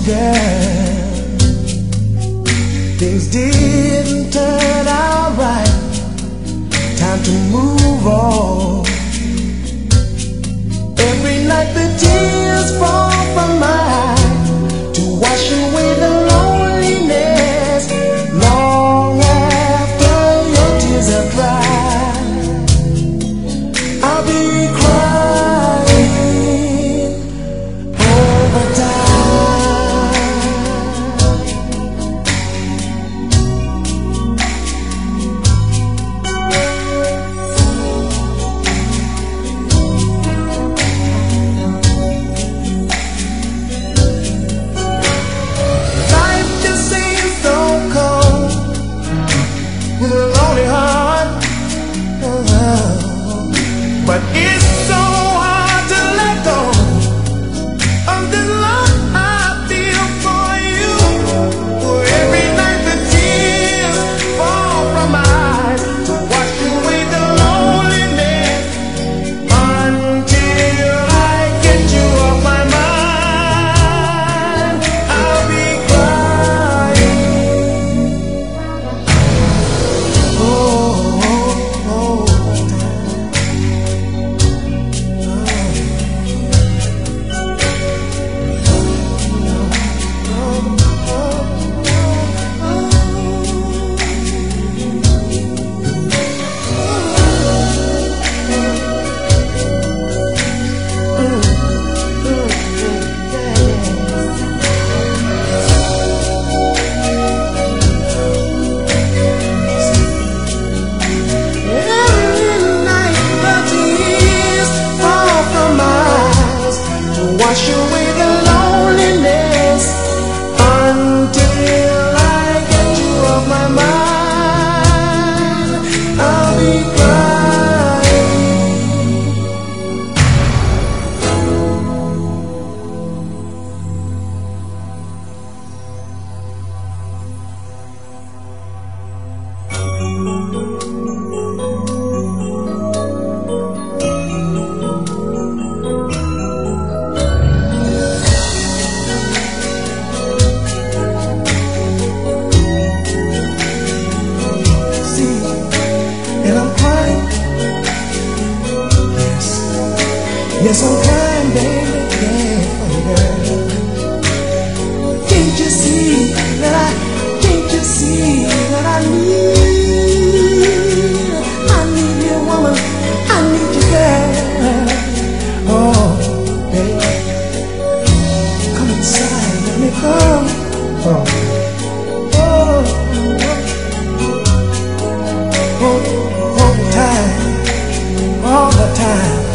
girl, things didn't turn out right. Time to move on. Every night the tears fall from my eyes to wash away the loneliness. Long after your tears are dry, I'll be crying over time. With a lonely heart, but it's so hard to let go of this love I feel for you. Every night the tears fall from my eyes to wash away the loneliness until I get you off my mind. I'll be crying. Wash away the loneliness until I get you off my mind. I'll be yes, I'm crying, baby, yeah, for you, girl. Can't you see that I need you, woman, I need you, girl. Oh, baby, come inside, let me come. All the time.